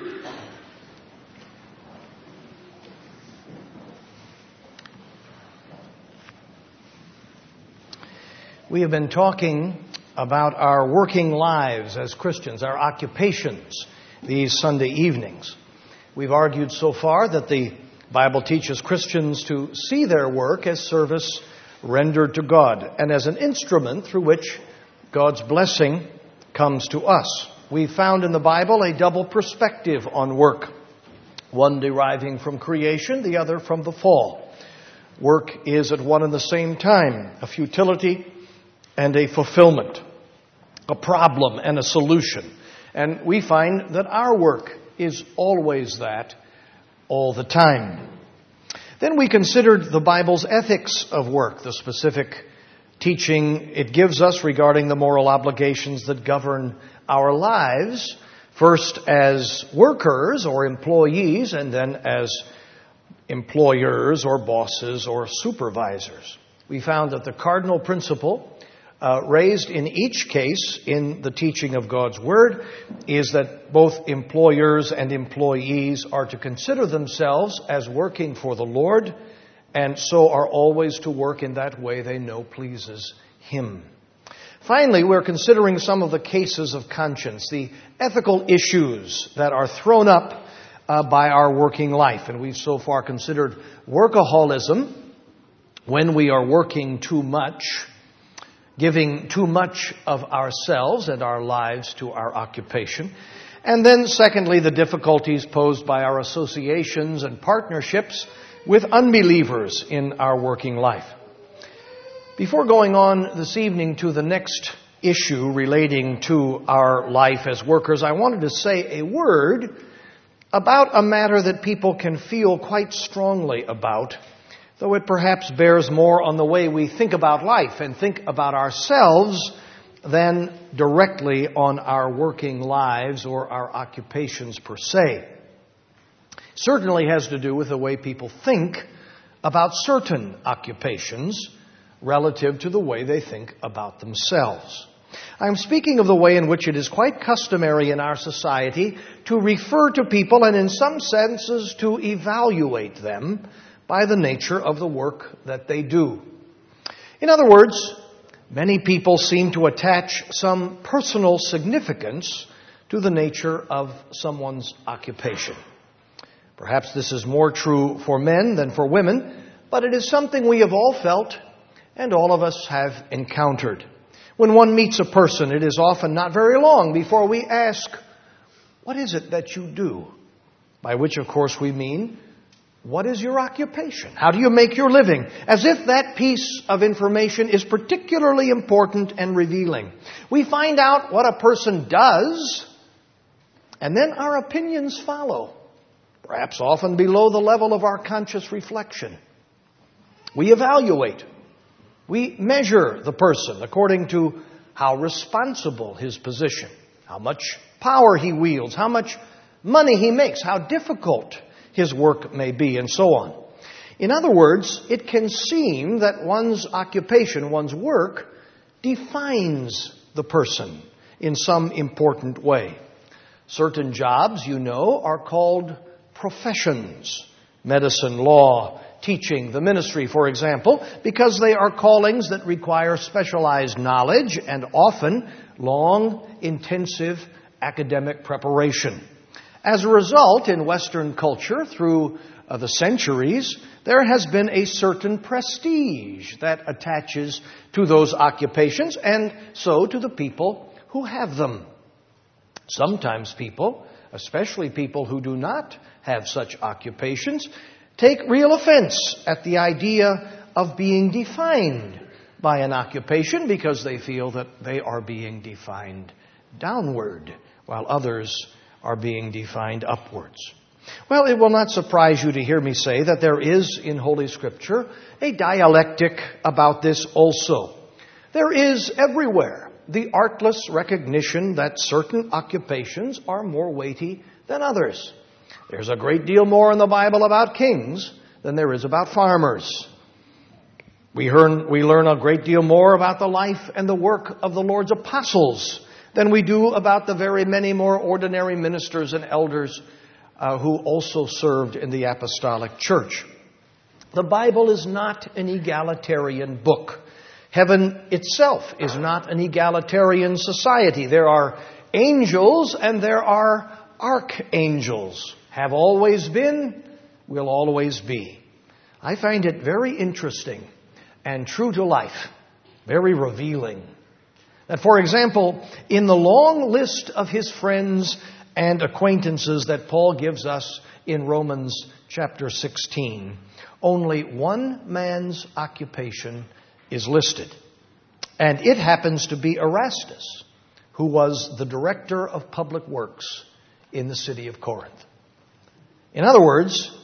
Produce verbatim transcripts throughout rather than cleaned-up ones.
We have been talking about our working lives as Christians, our occupations, these Sunday evenings. We've argued so far that the Bible teaches Christians to see their work as service rendered to God and as an instrument through which God's blessing comes to us. We've found in the Bible a double perspective on work, one deriving from creation, the other from the fall. Work is at one and the same time a futility and a fulfillment, a problem and a solution. And we find that our work is always that, all the time. Then we considered the Bible's ethics of work, the specific teaching it gives us regarding the moral obligations that govern our lives, first as workers or employees, and then as employers or bosses or supervisors. We found that the cardinal principle Uh, raised in each case in the teaching of God's Word is that both employers and employees are to consider themselves as working for the Lord, and so are always to work in that way they know pleases Him. Finally, we're considering some of the cases of conscience, the ethical issues that are thrown up uh, by our working life. And we've so far considered workaholism, when we are working too much, giving too much of ourselves and our lives to our occupation. And then secondly, the difficulties posed by our associations and partnerships with unbelievers in our working life. Before going on this evening to the next issue relating to our life as workers, I wanted to say a word about a matter that people can feel quite strongly about, though it perhaps bears more on the way we think about life and think about ourselves than directly on our working lives or our occupations per se. Certainly has to do with the way people think about certain occupations relative to the way they think about themselves. I'm speaking of the way in which it is quite customary in our society to refer to people and in some senses to evaluate them by the nature of the work that they do. In other words, many people seem to attach some personal significance to the nature of someone's occupation. Perhaps this is more true for men than for women, but it is something we have all felt and all of us have encountered. When one meets a person, it is often not very long before we ask, "What is it that you do?" By which, of course, we mean, what is your occupation? How do you make your living? As if that piece of information is particularly important and revealing. We find out what a person does, and then our opinions follow, perhaps often below the level of our conscious reflection. We evaluate. We measure the person according to how responsible his position, how much power he wields, how much money he makes, how difficult his work may be, and so on. In other words, it can seem that one's occupation, one's work, defines the person in some important way. Certain jobs, you know, are called professions. Medicine, law, teaching, the ministry, for example, because they are callings that require specialized knowledge and often long, intensive academic preparation. As a result, in Western culture, through uh, the centuries, there has been a certain prestige that attaches to those occupations, and so to the people who have them. Sometimes people, especially people who do not have such occupations, take real offense at the idea of being defined by an occupation because they feel that they are being defined downward, while others are being defined upwards. Well, it will not surprise you to hear me say that there is in Holy Scripture a dialectic about this also. There is everywhere the artless recognition that certain occupations are more weighty than others. There's a great deal more in the Bible about kings than there is about farmers. We learn, we learn a great deal more about the life and the work of the Lord's apostles than we do about the very many more ordinary ministers and elders uh, who also served in the apostolic church. The Bible is not an egalitarian book. Heaven itself is not an egalitarian society. There are angels and there are archangels. Have always been, will always be. I find it very interesting and true to life, very revealing, that, for example, in the long list of his friends and acquaintances that Paul gives us in Romans chapter sixteen, only one man's occupation is listed. And it happens to be Erastus, who was the director of public works in the city of Corinth. In other words,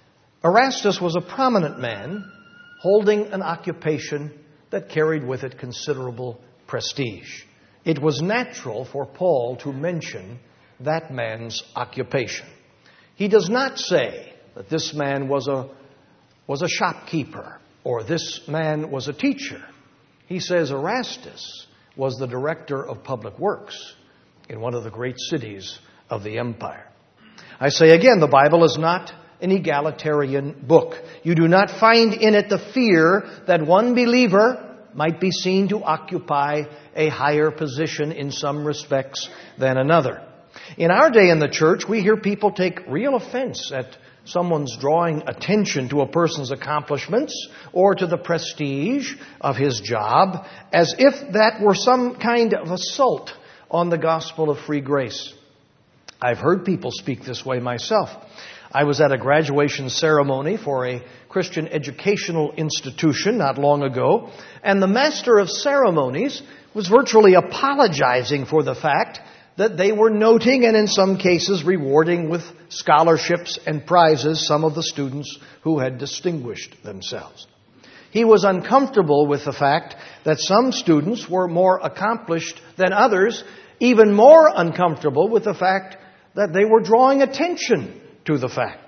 Erastus was a prominent man holding an occupation that carried with it considerable prestige. It was natural for Paul to mention that man's occupation. He does not say that this man was a, was a shopkeeper or this man was a teacher. He says Erastus was the director of public works in one of the great cities of the empire. I say again, the Bible is not an egalitarian book. You do not find in it the fear that one believer might be seen to occupy a higher position in some respects than another. In our day in the church, we hear people take real offense at someone's drawing attention to a person's accomplishments or to the prestige of his job, as if that were some kind of assault on the gospel of free grace. I've heard people speak this way myself. I was at a graduation ceremony for a Christian educational institution not long ago, and the master of ceremonies was virtually apologizing for the fact that they were noting and in some cases rewarding with scholarships and prizes some of the students who had distinguished themselves. He was uncomfortable with the fact that some students were more accomplished than others, even more uncomfortable with the fact that they were drawing attention to the fact.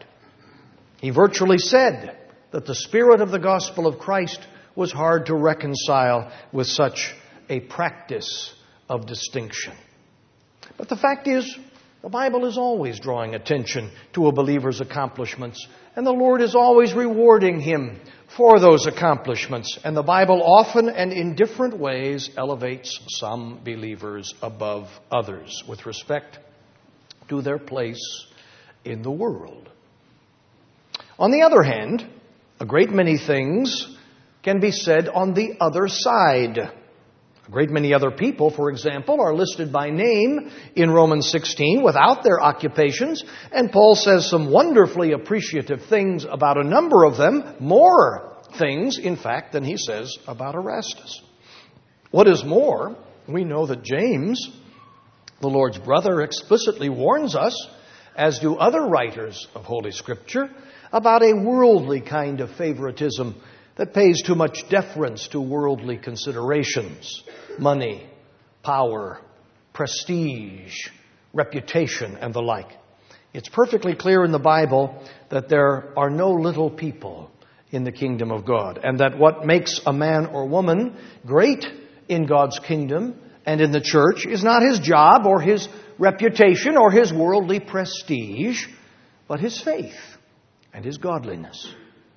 He virtually said that the spirit of the gospel of Christ was hard to reconcile with such a practice of distinction. But the fact is, the Bible is always drawing attention to a believer's accomplishments, and the Lord is always rewarding him for those accomplishments. And the Bible often and in different ways elevates some believers above others with respect to their place in the world. On the other hand, a great many things can be said on the other side. A great many other people, for example, are listed by name in Romans sixteen without their occupations, and Paul says some wonderfully appreciative things about a number of them, more things, in fact, than he says about Erastus. What is more, we know that James, the Lord's brother, explicitly warns us, as do other writers of Holy Scripture, about a worldly kind of favoritism that pays too much deference to worldly considerations, money, power, prestige, reputation, and the like. It's perfectly clear in the Bible that there are no little people in the kingdom of God, and that what makes a man or woman great in God's kingdom and in the church is not his job or his reputation or his worldly prestige, but his faith and his godliness.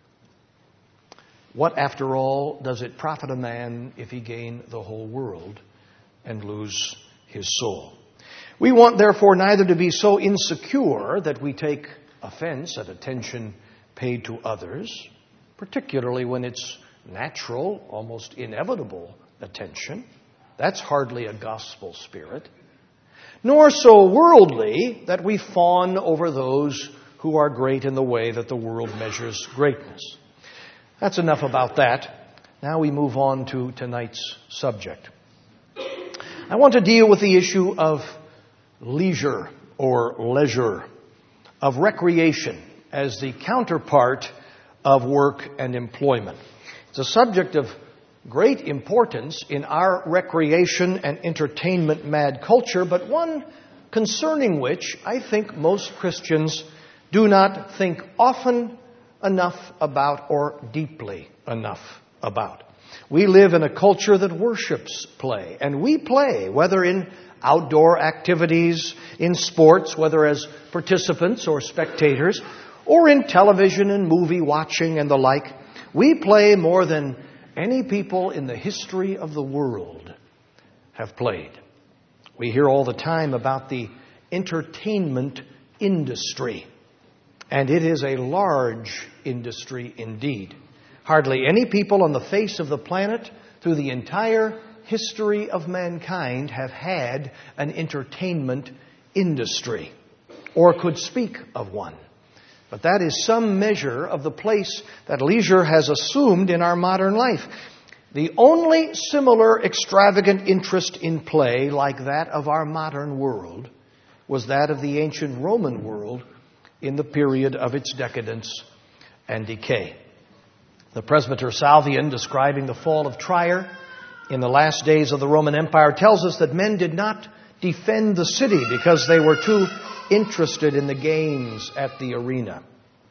What, after all, does it profit a man if he gain the whole world and lose his soul? We want, therefore, neither to be so insecure that we take offense at attention paid to others, particularly when it's natural, almost inevitable attention. That's hardly a gospel spirit. Nor so worldly that we fawn over those who are great in the way that the world measures greatness. That's enough about that. Now we move on to tonight's subject. I want to deal with the issue of leisure or leisure, of recreation as the counterpart of work and employment. It's a subject of great importance in our recreation and entertainment mad culture, but one concerning which I think most Christians do not think often enough about or deeply enough about. We live in a culture that worships play, and we play, whether in outdoor activities, in sports, whether as participants or spectators, or in television and movie watching and the like. We play more than any people in the history of the world have played. We hear all the time about the entertainment industry, and it is a large industry indeed. Hardly any people on the face of the planet through the entire history of mankind have had an entertainment industry or could speak of one. But that is some measure of the place that leisure has assumed in our modern life. The only similar extravagant interest in play like that of our modern world was that of the ancient Roman world in the period of its decadence and decay. The presbyter Salvian, describing the fall of Trier in the last days of the Roman Empire, tells us that men did not defend the city because they were too interested in the games at the arena.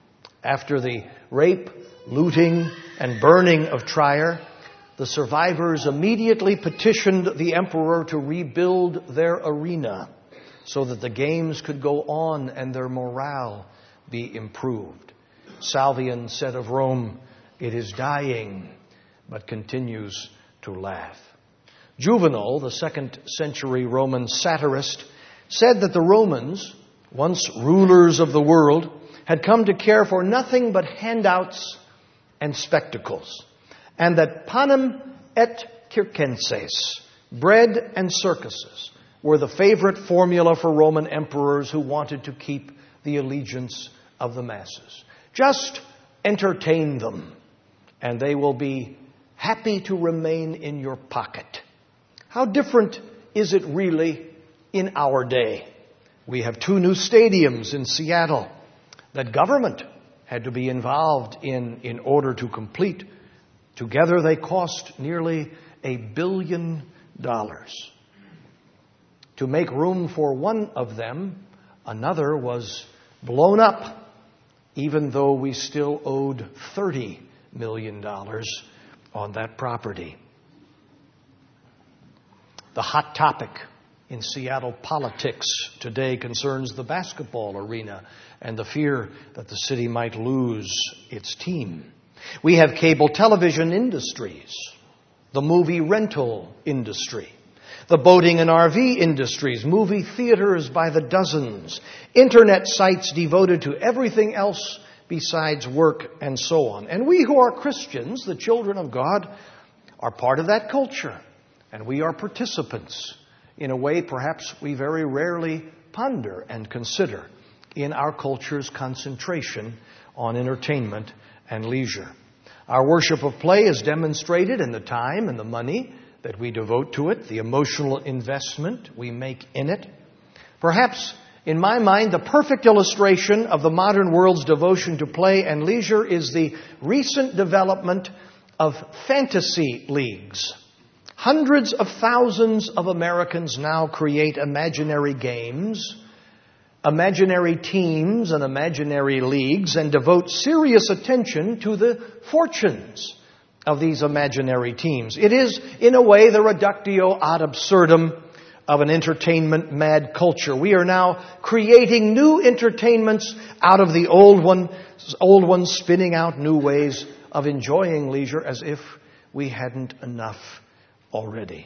After the rape, looting, and burning of Trier, the survivors immediately petitioned the emperor to rebuild their arena so that the games could go on and their morale be improved. Salvian said of Rome, "It is dying, but continues to laugh." Juvenal, the second century Roman satirist, said that the Romans, once rulers of the world, had come to care for nothing but handouts and spectacles, and that panem et circenses, bread and circuses, were the favorite formula for Roman emperors who wanted to keep the allegiance of the masses. Just entertain them, and they will be happy to remain in your pocket. How different is it really in our day? We have two new stadiums in Seattle that government had to be involved in in order to complete. Together they cost nearly a billion dollars. To make room for one of them, another was blown up, even though we still owed thirty million dollars on that property. The hot topic in Seattle politics today concerns the basketball arena and the fear that the city might lose its team. We have cable television industries, the movie rental industry, the boating and R V industries, movie theaters by the dozens, internet sites devoted to everything else besides work and so on. And we who are Christians, the children of God, are part of that culture. And we are participants in a way perhaps we very rarely ponder and consider in our culture's concentration on entertainment and leisure. Our worship of play is demonstrated in the time and the money that we devote to it, the emotional investment we make in it. Perhaps, in my mind, the perfect illustration of the modern world's devotion to play and leisure is the recent development of fantasy leagues. Hundreds of thousands of Americans now create imaginary games, imaginary teams, and imaginary leagues, and devote serious attention to the fortunes of these imaginary teams. It is, in a way, the reductio ad absurdum of an entertainment mad culture. We are now creating new entertainments out of the old one, old ones spinning out new ways of enjoying leisure as if we hadn't enough already.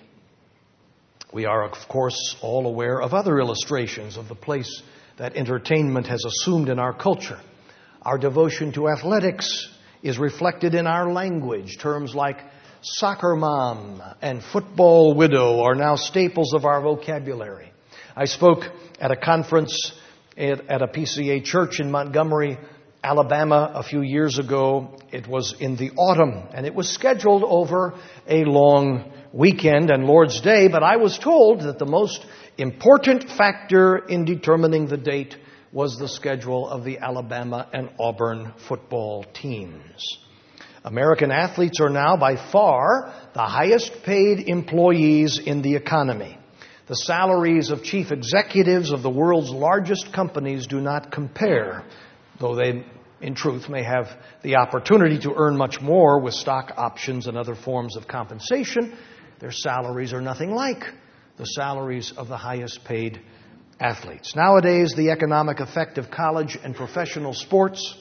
We are, of course, all aware of other illustrations of the place that entertainment has assumed in our culture. Our devotion to athletics is reflected in our language. Terms like soccer mom and football widow are now staples of our vocabulary. I spoke at a conference at, at a P C A church in Montgomery, Alabama a few years ago. It was in the autumn, and it was scheduled over a long weekend and Lord's Day, but I was told that the most important factor in determining the date was the schedule of the Alabama and Auburn football teams. American athletes are now by far the highest paid employees in the economy. The salaries of chief executives of the world's largest companies do not compare, though they, in truth, may have the opportunity to earn much more with stock options and other forms of compensation. Their salaries are nothing like the salaries of the highest paid athletes. Nowadays, the economic effect of college and professional sports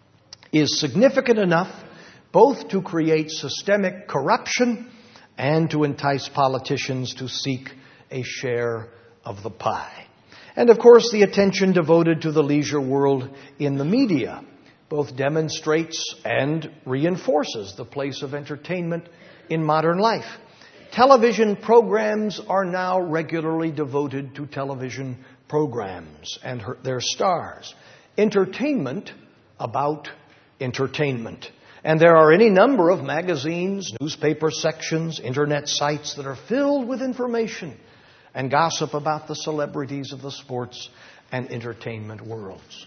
is significant enough both to create systemic corruption and to entice politicians to seek a share of the pie. And of course, the attention devoted to the leisure world in the media both demonstrates and reinforces the place of entertainment in modern life. Television programs are now regularly devoted to television programs and her, their stars. Entertainment about entertainment. And there are any number of magazines, newspaper sections, internet sites that are filled with information and gossip about the celebrities of the sports and entertainment worlds.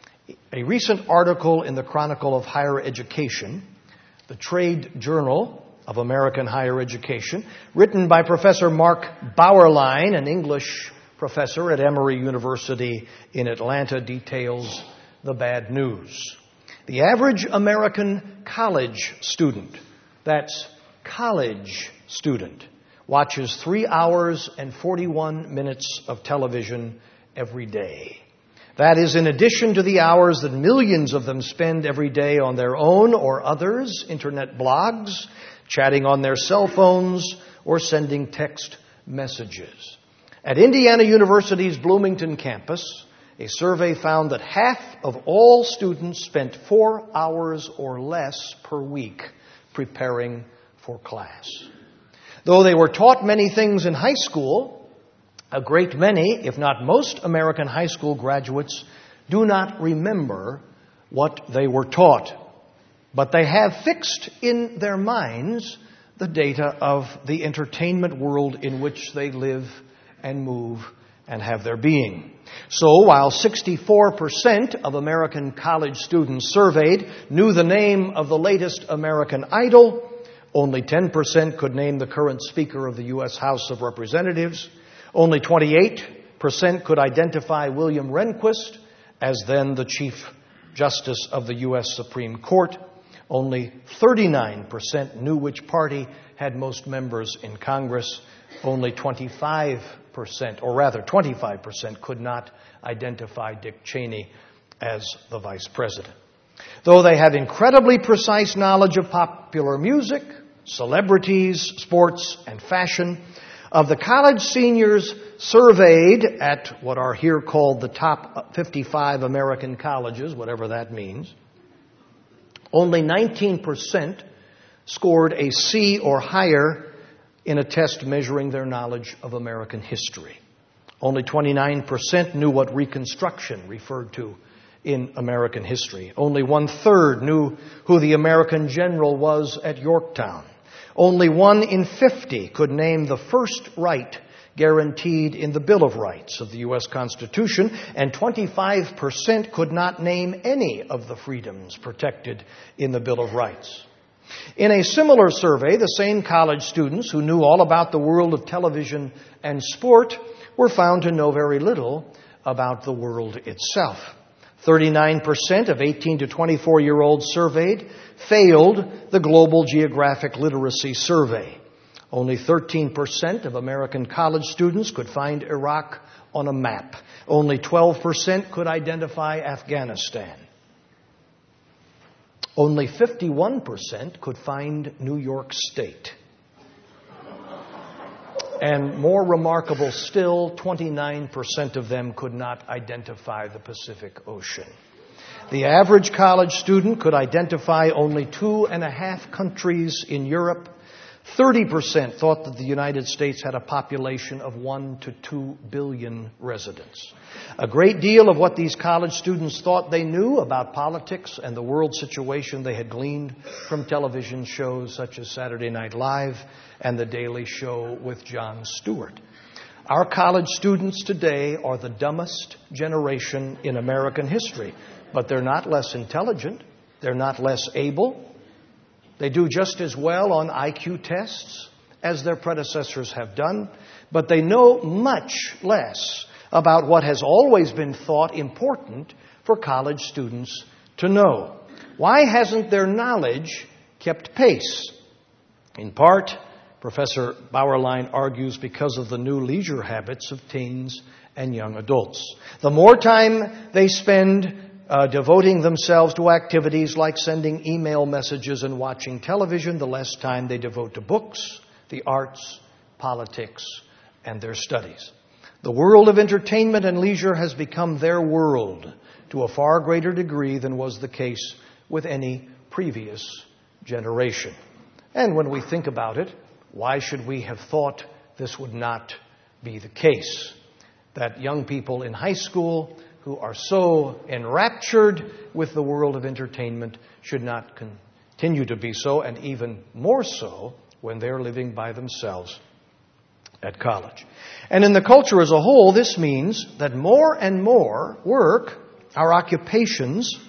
A recent article in the Chronicle of Higher Education, the trade journal of American higher education, written by Professor Mark Bauerlein, an English professor at Emory University in Atlanta, details the bad news. The average American college student, that's college student, watches three hours and forty-one minutes of television every day. That is in addition to the hours that millions of them spend every day on their own or others' internet blogs, chatting on their cell phones, or sending text messages. At Indiana University's Bloomington campus, a survey found that half of all students spent four hours or less per week preparing for class. Though they were taught many things in high school, a great many, if not most, American high school graduates do not remember what they were taught. But they have fixed in their minds the data of the entertainment world in which they live and move and have their being. So while sixty-four percent of American college students surveyed knew the name of the latest American Idol, only ten percent could name the current Speaker of the U S House of Representatives. Only twenty-eight percent could identify William Rehnquist as then the Chief Justice of the U S Supreme Court. Only thirty-nine percent knew which party had most members in Congress. Only twenty-five percent, or rather twenty-five percent, could not identify Dick Cheney as the Vice President. Though they have incredibly precise knowledge of popular music, celebrities, sports, and fashion, of the college seniors surveyed at what are here called the top fifty-five American colleges, whatever that means, only nineteen percent scored a C or higher in a test measuring their knowledge of American history. Only twenty-nine percent knew what Reconstruction referred to in American history. Only one-third knew who the American general was at Yorktown. Only one in fifty could name the first right guaranteed in the Bill of Rights of the U S Constitution, and twenty-five percent could not name any of the freedoms protected in the Bill of Rights. In a similar survey, the same college students who knew all about the world of television and sport were found to know very little about the world itself. thirty-nine percent of eighteen to twenty-four-year-olds surveyed failed the Global Geographic Literacy Survey. Only thirteen percent of American college students could find Iraq on a map. Only twelve percent could identify Afghanistan. Only fifty-one percent could find New York State. And more remarkable still, twenty-nine percent of them could not identify the Pacific Ocean. The average college student could identify only two and a half countries in Europe. thirty percent thought that the United States had a population of one to two billion residents. A great deal of what these college students thought they knew about politics and the world situation they had gleaned from television shows such as Saturday Night Live and The Daily Show with Jon Stewart. Our college students today are the dumbest generation in American history, but they're not less intelligent. They're not less able. They do just as well on I Q tests as their predecessors have done, but they know much less about what has always been thought important for college students to know. Why hasn't their knowledge kept pace? In part, Professor Bauerlein argues because of the new leisure habits of teens and young adults. The more time they spend uh, devoting themselves to activities like sending email messages and watching television, the less time they devote to books, the arts, politics, and their studies. The world of entertainment and leisure has become their world to a far greater degree than was the case with any previous generation. And when we think about it, why should we have thought this would not be the case? That young people in high school who are so enraptured with the world of entertainment should not continue to be so, and even more so when they're living by themselves at college. And in the culture as a whole, this means that more and more work, our occupations,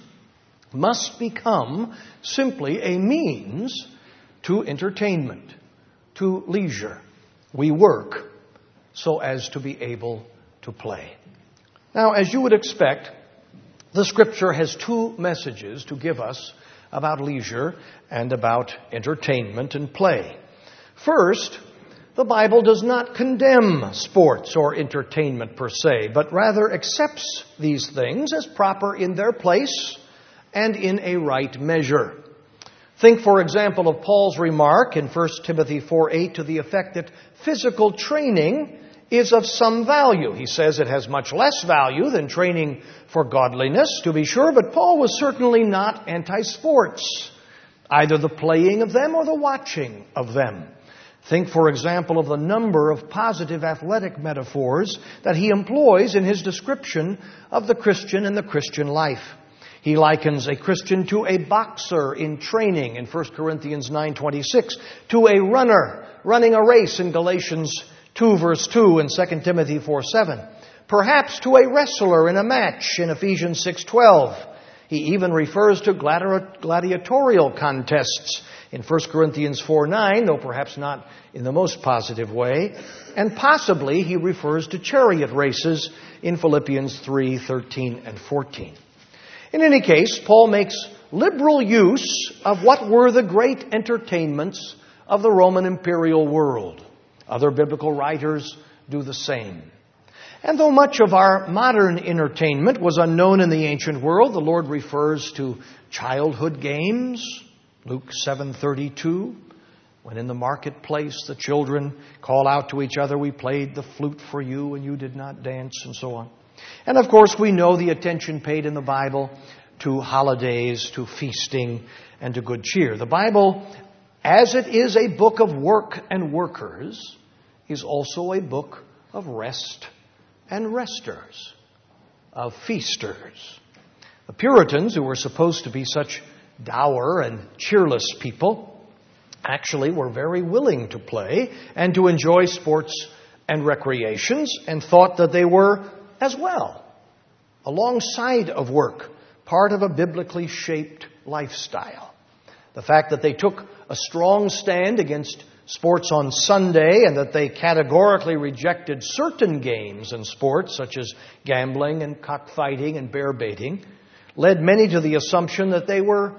must become simply a means to entertainment, to leisure. We work so as to be able to play. Now, as you would expect, the Scripture has two messages to give us about leisure and about entertainment and play. First, the Bible does not condemn sports or entertainment per se, but rather accepts these things as proper in their place and in a right measure. Think, for example, of Paul's remark in First Timothy four eight to the effect that physical training is of some value. He says it has much less value than training for godliness, to be sure, but Paul was certainly not anti-sports, either the playing of them or the watching of them. Think, for example, of the number of positive athletic metaphors that he employs in his description of the Christian and the Christian life. He likens a Christian to a boxer in training in First Corinthians nine twenty-six, to a runner running a race in Galatians two verse two and Second Timothy four seven, perhaps to a wrestler in a match in Ephesians six twelve. He even refers to gladi- gladiatorial contests in First Corinthians four nine, though perhaps not in the most positive way. And possibly he refers to chariot races in Philippians three thirteen and fourteen. In any case, Paul makes liberal use of what were the great entertainments of the Roman imperial world. Other biblical writers do the same. And though much of our modern entertainment was unknown in the ancient world, the Lord refers to childhood games, Luke seven thirty-two, when in the marketplace the children call out to each other, "We played the flute for you and you did not dance," and so on. And of course we know the attention paid in the Bible to holidays, to feasting, and to good cheer. The Bible, as it is a book of work and workers, is also a book of rest and resters, of feasters. The Puritans, who were supposed to be such dour and cheerless people, actually were very willing to play and to enjoy sports and recreations, and thought that they were as well, alongside of work, part of a biblically shaped lifestyle. The fact that they took a strong stand against sports on Sunday and that they categorically rejected certain games and sports, such as gambling and cockfighting and bear baiting, led many to the assumption that they were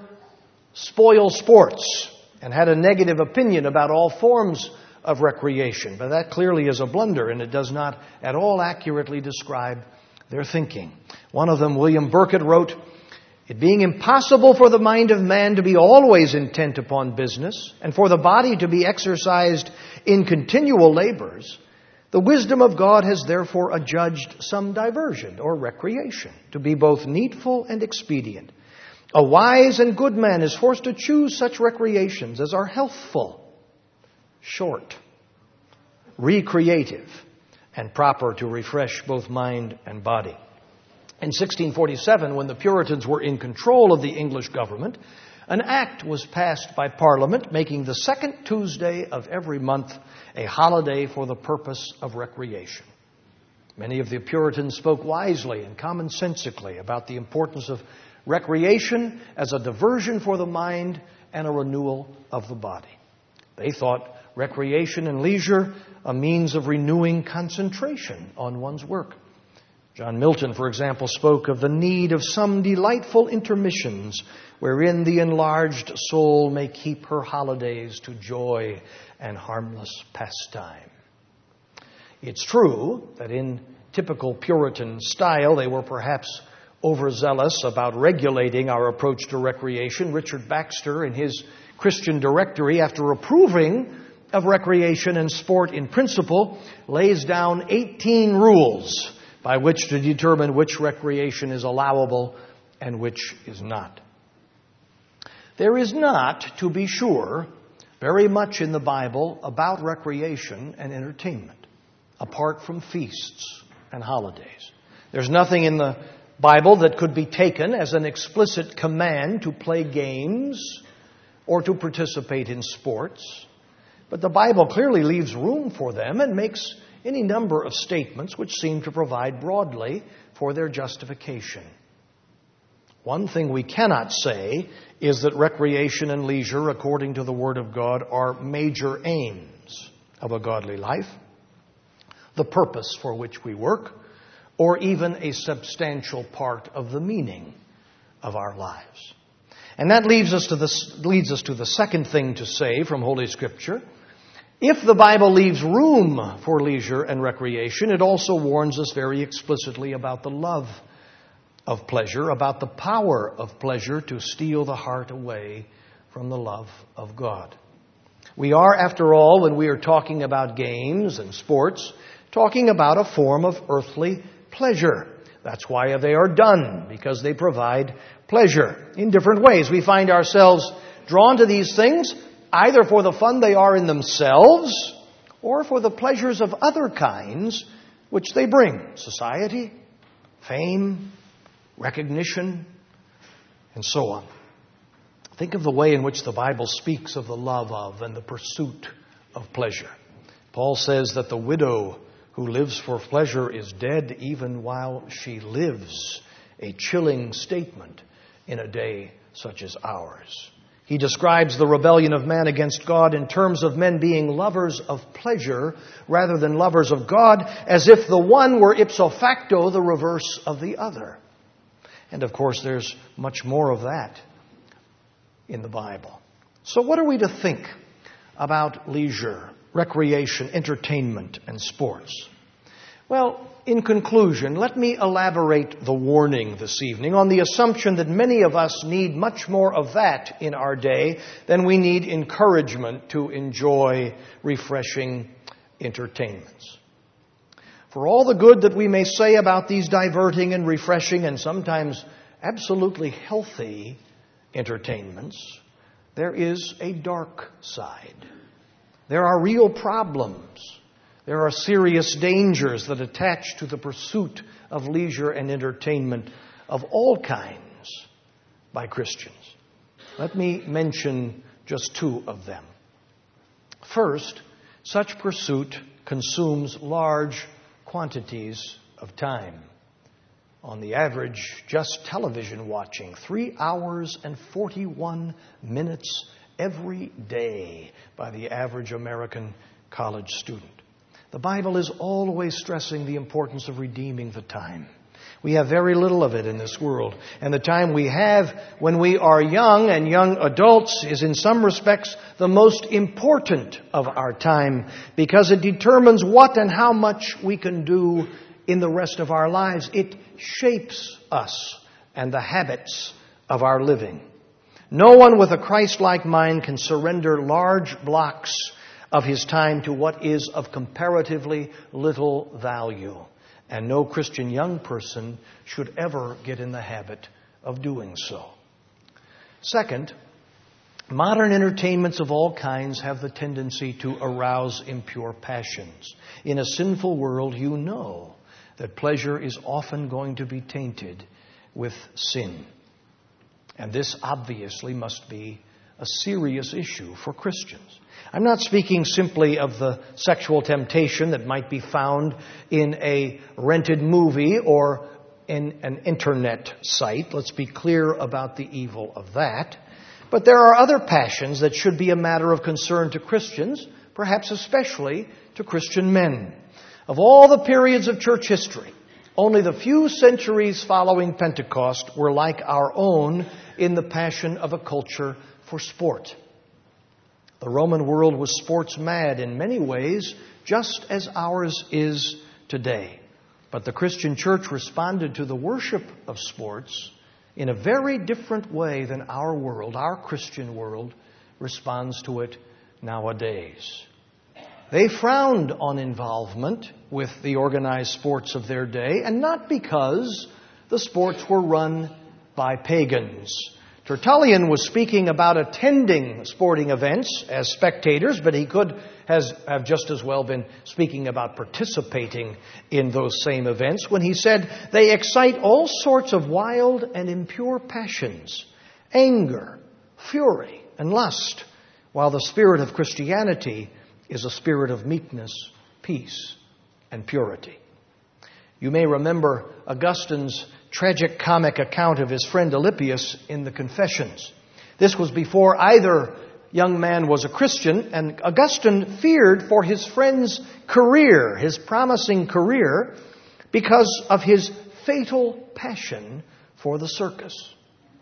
spoil sports and had a negative opinion about all forms of recreation. But that clearly is a blunder, and it does not at all accurately describe their thinking. One of them, William Burkitt, wrote, "It being impossible for the mind of man to be always intent upon business, and for the body to be exercised in continual labors, the wisdom of God has therefore adjudged some diversion or recreation to be both needful and expedient. A wise and good man is forced to choose such recreations as are healthful, short, recreative, and proper to refresh both mind and body." In sixteen forty-seven, when the Puritans were in control of the English government, an act was passed by Parliament making the second Tuesday of every month a holiday for the purpose of recreation. Many of the Puritans spoke wisely and commonsensically about the importance of recreation as a diversion for the mind and a renewal of the body. They thought recreation and leisure a means of renewing concentration on one's work. John Milton, for example, spoke of the need of some delightful intermissions wherein the enlarged soul may keep her holidays to joy and harmless pastime. It's true that in typical Puritan style, they were perhaps overzealous about regulating our approach to recreation. Richard Baxter, in his Christian Directory, after approving of recreation and sport in principle, lays down eighteen rules by which to determine which recreation is allowable and which is not. There is not, to be sure, very much in the Bible about recreation and entertainment, apart from feasts and holidays. There's nothing in the Bible that could be taken as an explicit command to play games or to participate in sports. But the Bible clearly leaves room for them and makes any number of statements which seem to provide broadly for their justification. One thing we cannot say is that recreation and leisure, according to the Word of God, are major aims of a godly life, the purpose for which we work, or even a substantial part of the meaning of our lives. And that leads us to the, leads us to the second thing to say from Holy Scripture. If the Bible leaves room for leisure and recreation, it also warns us very explicitly about the love of pleasure, about the power of pleasure to steal the heart away from the love of God. We are, after all, when we are talking about games and sports, talking about a form of earthly pleasure. That's why they are done, because they provide pleasure in different ways. We find ourselves drawn to these things either for the fun they are in themselves or for the pleasures of other kinds which they bring. Society, fame, recognition, and so on. Think of the way in which the Bible speaks of the love of and the pursuit of pleasure. Paul says that the widow who lives for pleasure is dead even while she lives. A chilling statement in a day such as ours. He describes the rebellion of man against God in terms of men being lovers of pleasure rather than lovers of God, as if the one were ipso facto the reverse of the other. And of course, there's much more of that in the Bible. So what are we to think about leisure, recreation, entertainment, and sports? Well, in conclusion, let me elaborate the warning this evening on the assumption that many of us need much more of that in our day than we need encouragement to enjoy refreshing entertainments. For all the good that we may say about these diverting and refreshing and sometimes absolutely healthy entertainments, there is a dark side. There are real problems. There are serious dangers that attach to the pursuit of leisure and entertainment of all kinds by Christians. Let me mention just two of them. First, such pursuit consumes large quantities of time. On the average, just television watching, three hours and forty-one minutes every day by the average American college student. The Bible is always stressing the importance of redeeming the time. We have very little of it in this world. And the time we have when we are young and young adults is in some respects the most important of our time because it determines what and how much we can do in the rest of our lives. It shapes us and the habits of our living. No one with a Christ-like mind can surrender large blocks of his time to what is of comparatively little value. And no Christian young person should ever get in the habit of doing so. Second, modern entertainments of all kinds have the tendency to arouse impure passions. In a sinful world, you know that pleasure is often going to be tainted with sin. And this obviously must be a serious issue for Christians. I'm not speaking simply of the sexual temptation that might be found in a rented movie or in an internet site. Let's be clear about the evil of that. But there are other passions that should be a matter of concern to Christians, perhaps especially to Christian men. Of all the periods of church history, Only the few centuries following Pentecost were like our own in the passion of a culture for sport. The Roman world was sports mad in many ways, just as ours is today. But the Christian church responded to the worship of sports in a very different way than our world, our Christian world, responds to it nowadays. They frowned on involvement with the organized sports of their day, and not because the sports were run by pagans. Tertullian was speaking about attending sporting events as spectators, but he could has, have just as well been speaking about participating in those same events when he said, they excite all sorts of wild and impure passions, anger, fury, and lust, while the spirit of Christianity is a spirit of meekness, peace, and purity. You may remember Augustine's tragic comic account of his friend Alypius in the Confessions. This was before either young man was a Christian, and Augustine feared for his friend's career, his promising career, because of his fatal passion for the circus.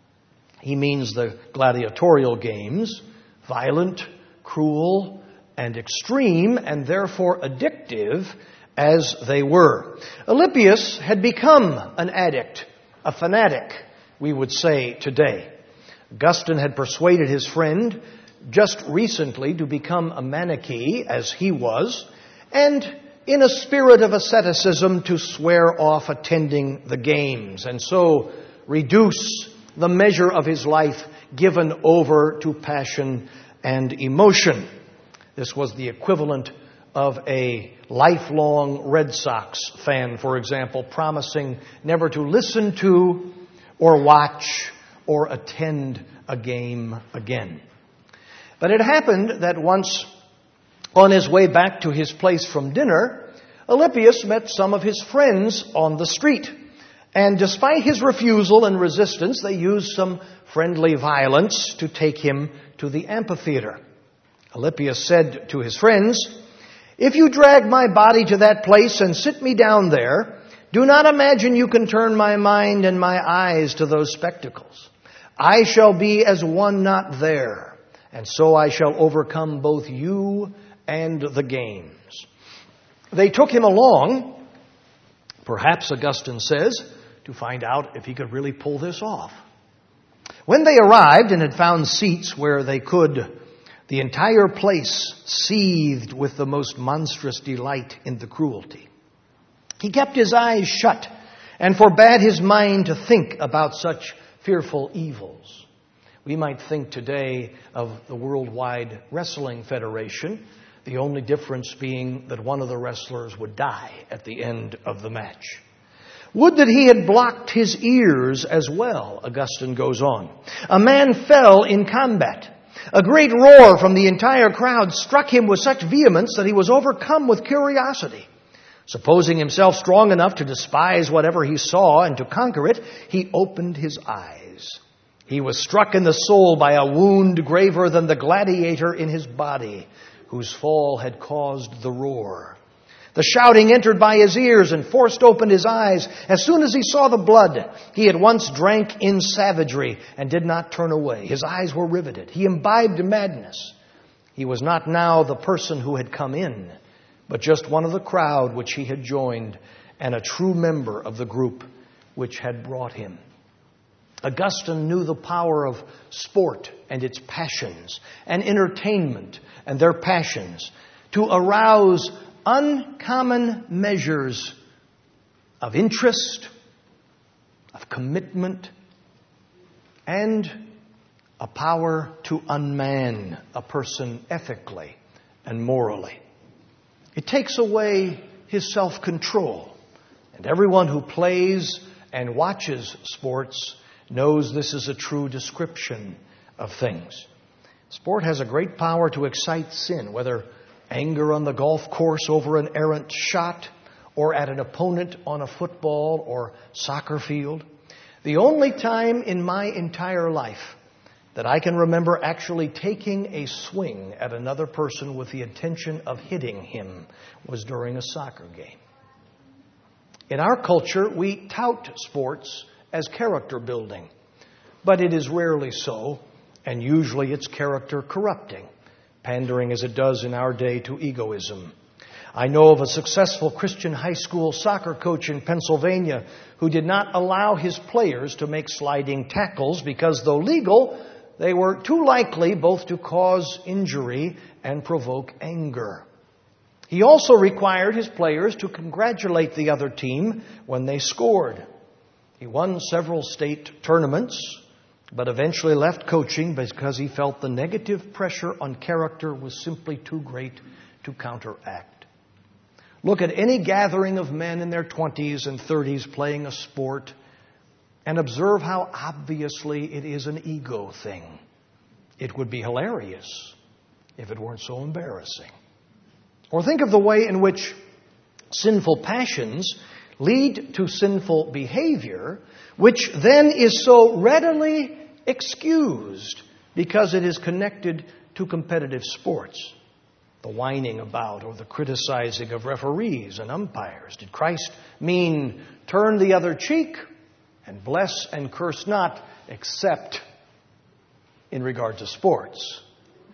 He means the gladiatorial games, violent, cruel, and extreme, and therefore addictive as they were. Alypius had become an addict, a fanatic, we would say today. Augustine had persuaded his friend just recently to become a Manichae, as he was, and in a spirit of asceticism to swear off attending the games, and so reduce the measure of his life given over to passion and emotion. This was the equivalent of a lifelong Red Sox fan, for example, promising never to listen to or watch or attend a game again. But it happened that once, on his way back to his place from dinner, Alypius met some of his friends on the street. And despite his refusal and resistance, they used some friendly violence to take him to the amphitheater. Alypius said to his friends, "If you drag my body to that place and sit me down there, do not imagine you can turn my mind and my eyes to those spectacles. I shall be as one not there, and so I shall overcome both you and the games." They took him along, perhaps Augustine says, to find out if he could really pull this off. When they arrived and had found seats where they could, the entire place seethed with the most monstrous delight in the cruelty. He kept his eyes shut and forbade his mind to think about such fearful evils. We might think today of the Worldwide Wrestling Federation, the only difference being that one of the wrestlers would die at the end of the match. Would that he had blocked his ears as well, Augustine goes on. A man fell in combat. A great roar from the entire crowd struck him with such vehemence that he was overcome with curiosity. Supposing himself strong enough to despise whatever he saw and to conquer it, he opened his eyes. He was struck in the soul by a wound graver than the gladiator in his body, whose fall had caused the roar. The shouting entered by his ears and forced open his eyes. As soon as he saw the blood, he at once drank in savagery and did not turn away. His eyes were riveted. He imbibed madness. He was not now the person who had come in, but just one of the crowd which he had joined and a true member of the group which had brought him. Augustine knew the power of sport and its passions, and entertainment and their passions, to arouse uncommon measures of interest, of commitment, and a power to unman a person ethically and morally. It takes away his self-control. And everyone who plays and watches sports knows this is a true description of things. Sport has a great power to excite sin, whether anger on the golf course over an errant shot, or at an opponent on a football or soccer field. The only time in my entire life that I can remember actually taking a swing at another person with the intention of hitting him was during a soccer game. In our culture, we tout sports as character building, but it is rarely so, and usually it's character corrupting, pandering as it does in our day to egoism. I know of a successful Christian high school soccer coach in Pennsylvania who did not allow his players to make sliding tackles because, though legal, they were too likely both to cause injury and provoke anger. He also required his players to congratulate the other team when they scored. He won several state tournaments, but eventually left coaching because he felt the negative pressure on character was simply too great to counteract. Look at any gathering of men in their twenties and thirties playing a sport and observe how obviously it is an ego thing. It would be hilarious if it weren't so embarrassing. Or think of the way in which sinful passions lead to sinful behavior, which then is so readily excused because it is connected to competitive sports. The whining about or the criticizing of referees and umpires. Did Christ mean turn the other cheek and bless and curse not, except in regard to sports?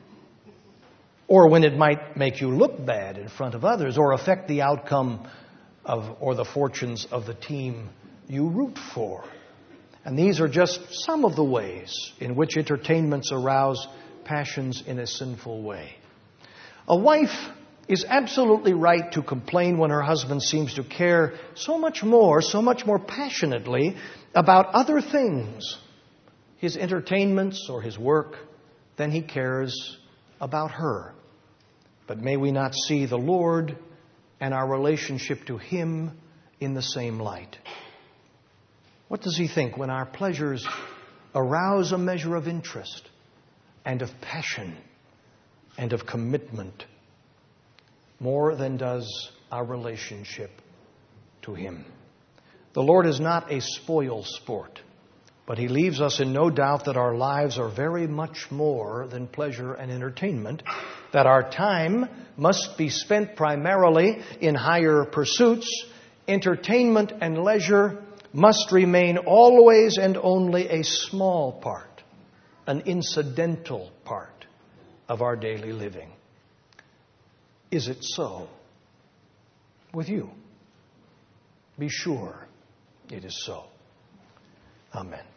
Or when it might make you look bad in front of others or affect the outcome of or the fortunes of the team you root for. And these are just some of the ways in which entertainments arouse passions in a sinful way. A wife is absolutely right to complain when her husband seems to care so much more, so much more passionately about other things, his entertainments or his work, than he cares about her. But may we not see the Lord and our relationship to Him in the same light? What does He think when our pleasures arouse a measure of interest and of passion and of commitment more than does our relationship to Him? The Lord is not a spoil sport, but He leaves us in no doubt that our lives are very much more than pleasure and entertainment, that our time must be spent primarily in higher pursuits. Entertainment and leisure must remain always and only a small part, an incidental part of our daily living. Is it so with you? Be sure it is so. Amen.